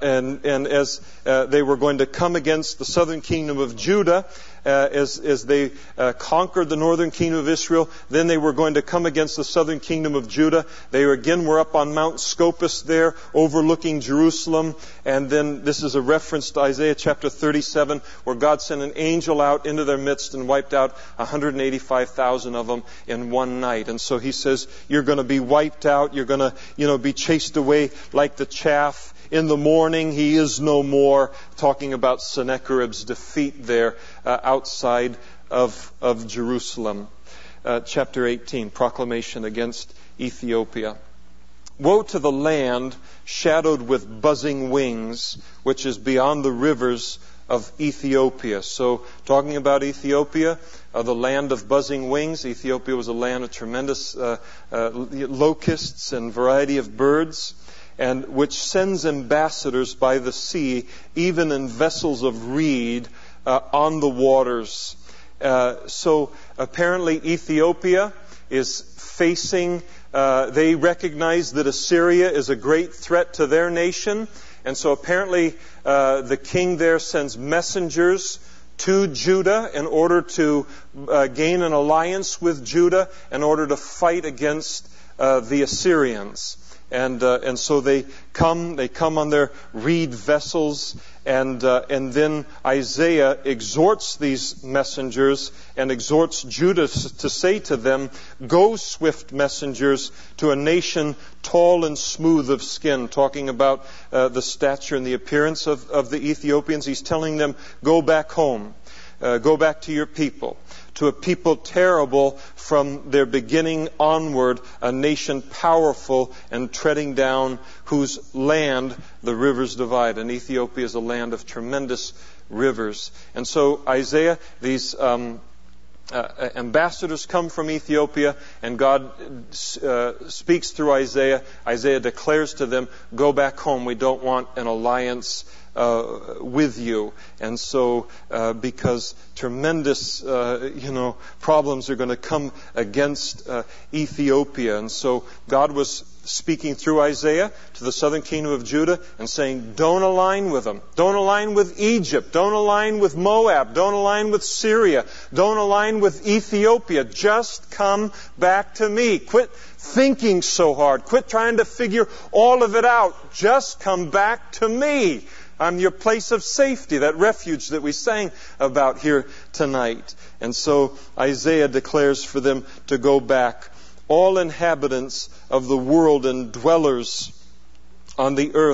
Speaker 1: as they were going to come against the southern kingdom of Judah, as they conquered the northern kingdom of Israel, then they were going to come against the southern kingdom of Judah. They again were up on Mount Scopus there, overlooking Jerusalem. And then this is a reference to Isaiah chapter 37, where God sent an angel out into their midst and wiped out 185,000 of them in one night. And so he says, you're going to be wiped out. You're going to, be chased away like the chaff. In the morning, he is no more, talking about Sennacherib's defeat there outside of Jerusalem. Chapter 18, proclamation against Ethiopia. Woe to the land shadowed with buzzing wings, which is beyond the rivers of Ethiopia. So, talking about Ethiopia, the land of buzzing wings. Ethiopia was a land of tremendous locusts and variety of birds, and which sends ambassadors by the sea, even in vessels of reed, on the waters. So apparently Ethiopia is facing, they recognize that Assyria is a great threat to their nation. And so apparently the king there sends messengers to Judah in order to gain an alliance with Judah in order to fight against the Assyrians. And so they come on their reed vessels, and then Isaiah exhorts these messengers and exhorts Judah to say to them, go swift messengers to a nation tall and smooth of skin, talking about the stature and the appearance of the Ethiopians. He's telling them, go back home, go back to your people. To a people terrible from their beginning onward, a nation powerful and treading down, whose land the rivers divide. And Ethiopia is a land of tremendous rivers. And so Isaiah, these ambassadors come from Ethiopia, and God speaks through Isaiah. Isaiah declares to them, go back home. We don't want an alliance with you. And so because tremendous problems are going to come against Ethiopia, and so God was speaking through Isaiah to the southern kingdom of Judah and saying, don't align with them. Don't align with Egypt. Don't align with Moab. Don't align with Syria. Don't align with Ethiopia. Just come back to me. Quit thinking so hard. Quit trying to figure all of it out. Just come back to me. I'm your place of safety, that refuge that we sang about here tonight. And so Isaiah declares for them to go back. All inhabitants of the world and dwellers on the earth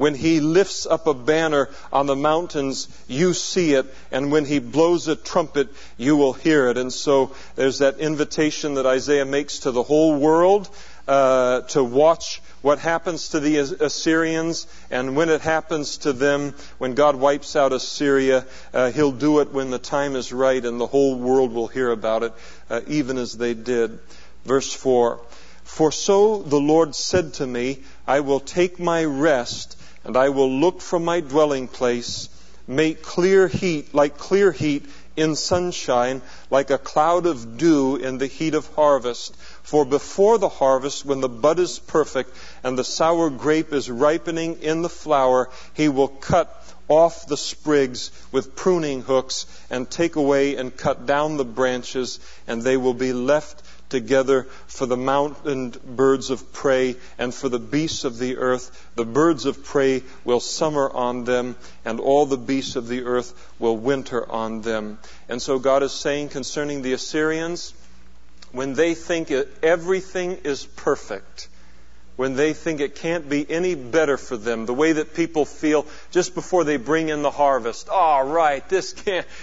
Speaker 1: When He lifts up a banner on the mountains, you see it. And when He blows a trumpet, you will hear it. And so there's that invitation that Isaiah makes to the whole world to watch what happens to the Assyrians. And when it happens to them, when God wipes out Assyria, He'll do it when the time is right, and the whole world will hear about it, even as they did. Verse 4, "For so the Lord said to me, I will take my rest, and I will look from my dwelling place, make clear heat, like clear heat in sunshine, like a cloud of dew in the heat of harvest. For before the harvest, when the bud is perfect and the sour grape is ripening in the flower, He will cut off the sprigs with pruning hooks and take away and cut down the branches, and they will be left together for the mountain birds of prey and for the beasts of the earth. The birds of prey will summer on them, and all the beasts of the earth will winter on them." And so God is saying concerning the Assyrians, when they think everything is perfect, when they think it can't be any better for them, the way that people feel just before they bring in the harvest. "All right, this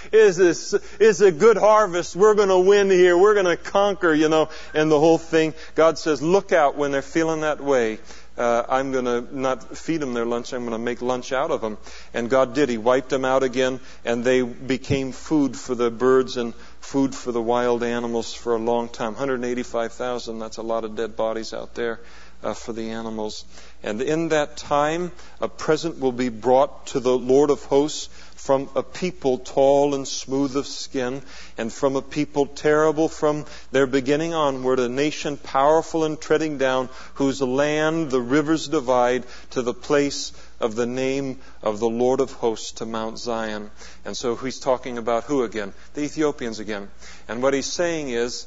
Speaker 1: is a good harvest. We're going to win here. We're going to conquer, and the whole thing." God says, look out when they're feeling that way. I'm going to not feed them their lunch. I'm going to make lunch out of them. And God did. He wiped them out again, and they became food for the birds and food for the wild animals for a long time. 185,000, that's a lot of dead bodies out there. For the animals. And in that time, a present will be brought to the Lord of hosts from a people tall and smooth of skin, and from a people terrible from their beginning onward, a nation powerful and treading down, whose land the rivers divide, to the place of the name of the Lord of hosts, to Mount Zion. And so he's talking about who again? The Ethiopians again. And what he's saying is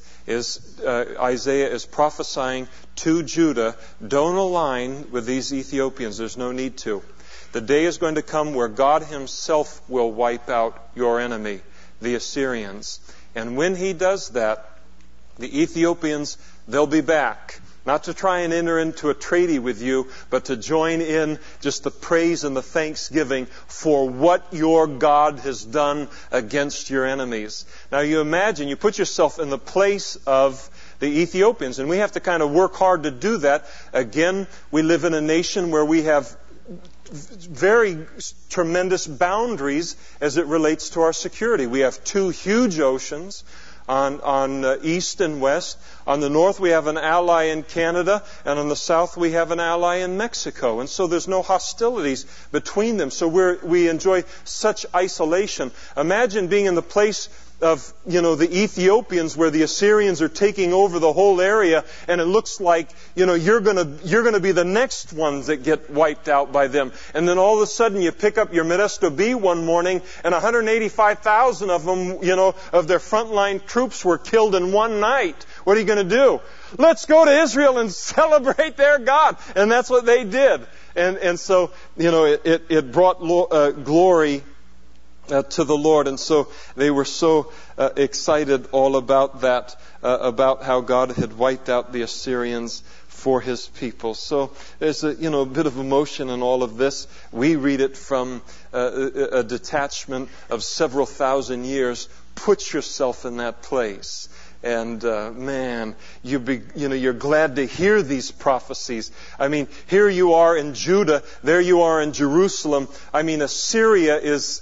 Speaker 1: Isaiah is prophesying to Judah, don't align with these Ethiopians. There's no need to. The day is going to come where God Himself will wipe out your enemy, the Assyrians. And when He does that, the Ethiopians, they'll be back. Not to try and enter into a treaty with you, but to join in just the praise and the thanksgiving for what your God has done against your enemies. Now you imagine, you put yourself in the place of the Ethiopians, and we have to kind of work hard to do that. Again, we live in a nation where we have very tremendous boundaries as it relates to our security. We have two huge oceans on east and west. On the north we have an ally in Canada, and on the south we have an ally in Mexico. And so there's no hostilities between them. So we enjoy such isolation. Imagine being in the place of, the Ethiopians, where the Assyrians are taking over the whole area, and it looks like, you're going to be the next ones that get wiped out by them. And then all of a sudden you pick up your Modesto Bee one morning, and 185,000 of them, of their frontline troops were killed in one night. What are you going to do? Let's go to Israel and celebrate their God. And that's what they did. And so, it brought glory to the Lord. And so they were so excited all about that, about how God had wiped out the Assyrians for His people. So there's a bit of emotion in all of this. We read it from a detachment of several thousand years. Put yourself in that place. And man, you're glad to hear these prophecies. I mean, here you are in Judah, there you are in Jerusalem. I mean, Assyria is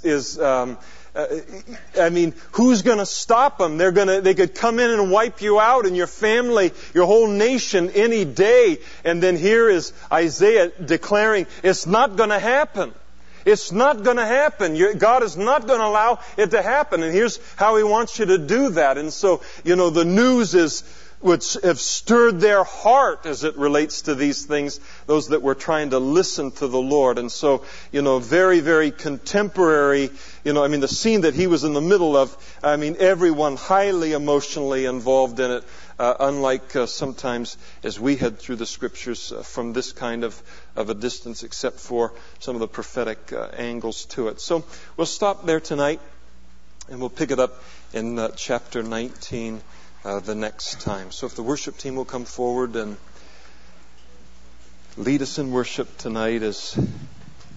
Speaker 1: who's going to stop them? They could come in and wipe you out and your family, your whole nation any day. And then here is Isaiah declaring it's not going to happen. It's not going to happen. God is not going to allow it to happen. And here's how He wants you to do that. And so, the news would have stirred their heart as it relates to these things, those that were trying to listen to the Lord. And so, very, very contemporary, the scene that he was in the middle of, everyone highly emotionally involved in it. Unlike sometimes as we head through the Scriptures from this kind of a distance, except for some of the prophetic angles to it. So we'll stop there tonight, and we'll pick it up in chapter 19 the next time. So if the worship team will come forward and lead us in worship tonight as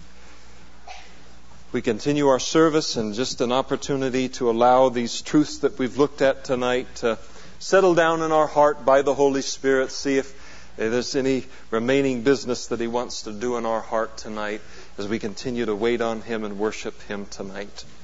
Speaker 1: we continue our service, and just an opportunity to allow these truths that we've looked at tonight to settle down in our heart by the Holy Spirit. See if there's any remaining business that He wants to do in our heart tonight as we continue to wait on Him and worship Him tonight.